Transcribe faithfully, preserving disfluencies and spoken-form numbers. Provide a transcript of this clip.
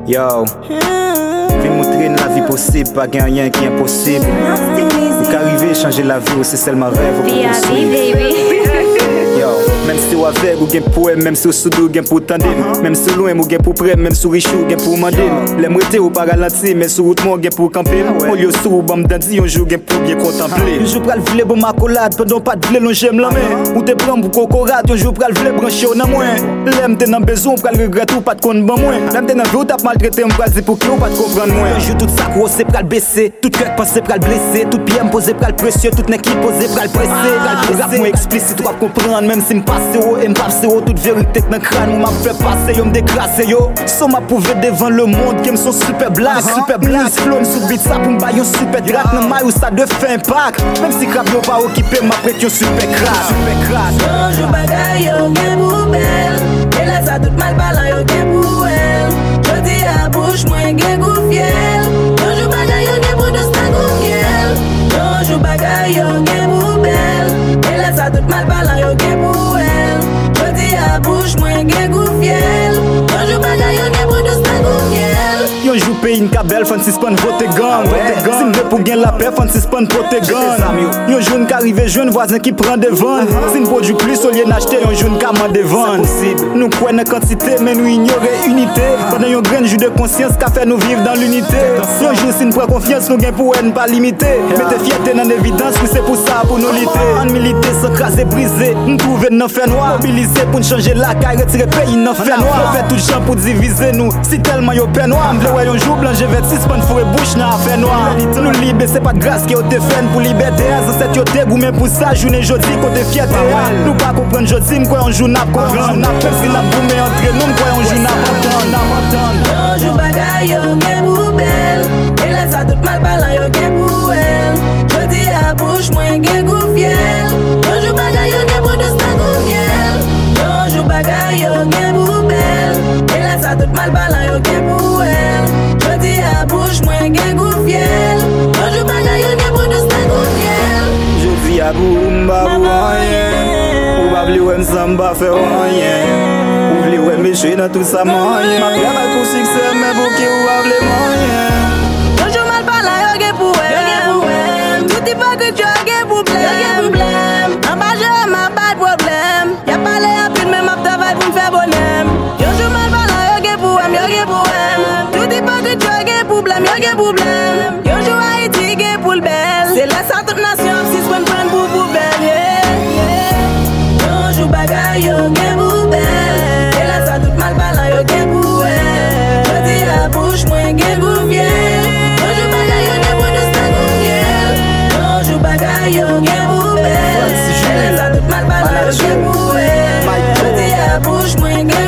Yo, viens montrer la vie possible, pas gain rien qui est impossible. Pour qu'arriver changer la vie, c'est seulement rêve pour poursuivre. Yo, même si ou avec ou gen poème, même si ou sous gen pour tendre, même si loin ou gen pour près, même si richou gen pour mander. L'aimerait ou pas ralentir, mais sur route mon gen pour camper. Au lieu sous bam dandi, un jour gen pour bien contempler. Un jour pral vle bon macolade, pendant pas de vle l'on j'aime la main. Ou te prend pour cocorade, un jour pral vle brancher au nan moins. L'aime te nan besoin, pral regret ou pas de compte ban moins. L'aime te nan veut t'a maltraité, m'pral dire pour que ou pas de comprendre moins. Un jour tout ça gros c'est pral baisser, tout cœur pensé pral blesser, tout pied m'poser pral précieux, tout n'est qui posé pral presser, pral rap moins explicite, ou comprendre même si m'passe ou et m'passe ou toute vérité dans crâne, ou m'a fait passer, yo m'déclasser yo. So m'a prouvé devant le monde qu'elle sont super black, super black. Flow m'sous beat ça pour m'bailler un super drac, nan maille ou ça de fin impact. Même si crap yo pas occupé, m'a prête un super crash, super crash. Bonjour bagay yo gen pour belle, et là ça tout mal parlant yo gen pour elle. Jodi à bouche moins gen goût fiel. Bonjour bagay yo gen pour deux stag ou fiel. Bonjour bagay yo gen pour belle, et là ça tout mal parlant yo gen pour elle. Jodi à bouche moins gen goût fiel. Bonjour bagay yo gen pour deux stag ou fiel. Yon jou pays n'kabel, fon si span vote gang. Si m'de pour gain la paix, fon si span pote gang. Yon joun qu'arrive jeune voisin qui prend des ventes. Si n'produit plus au lieu d'acheter, yon joun qu'amande des ventes. Nous croyons en quantité, mais nous ignorer unité. Pendant yon grain jus de conscience qu'a fait nous vivre dans l'unité. Yon jour si n'prend confiance, nous gain pour elle pas limité. Mettez fierté dans l'évidence, oui c'est pour ça pour nous lutter. En militer, s'encraser, briser, n'trouver n'en fait noir. Mobiliser pour changer la caille, retirer pays n'en fait noir. Fait tout champ pour diviser nous, si tellement yon peine noir. Ouais, un jour blanc, je vais six pan fourré bouche n'a affaire noire. Nous libérer, c'est pas de grâce qui te fait pour liberté. Ancêtre yo te goumé pour ça, journée jodi côté fierté. Nous pas comprendre jodi, m'kwa on jour n'a comprendre. N'a pas si n'a boumé entre nous, m'kwa on jour n'a attendre. Bonjour bagay yo gen pour belle, et là ça tout mal parlant yo gen pour elle. Jodi à bouche moins gen goût fiel. Bonjour bagay yo gen pour deux stag ou fiel. Bonjour bagay yo gen pour belle, et là ça tout mal parlant yo gen pour elle. À bouche moins gen goût fiel. Bonjour bagay yo gen pour deux stag ou fiel. Je vis à bout, m'ba ou rien. Ou ba vli ou m'samba faire rien. Ou vli ou m'échouer dans tout ça moyen. Ma travail pour succès, mais pour qui ou ba vli moyen. Bonjour mal parlant yo gen pour elle. Tout est pas que tu as gen problème. En bas j'ai ma pas de problème. Y'a pas les rapide mais ma travail pour m'faire bonhomme. Bonjour mal parlant yo gen pour elle, yo gen pour elle. Tout est pas que tu as gen problème, yo gen problème. Yo jou Haïti gen pour le bel. C'est la sa toute nation, si s'wen prenne pour poubelle. Yo jou bagay yo gen pour belle. Et la sa toute mal parlant yo gen pour elle. Jodi à bouche moins gen goût fiel. Yo jou bagay yo gen pour deux stag ou fiel. Yo jou bagay yo gen pour belle. Et la sa toute mal parlant yo gen pour elle. Jodi à bouche moins gen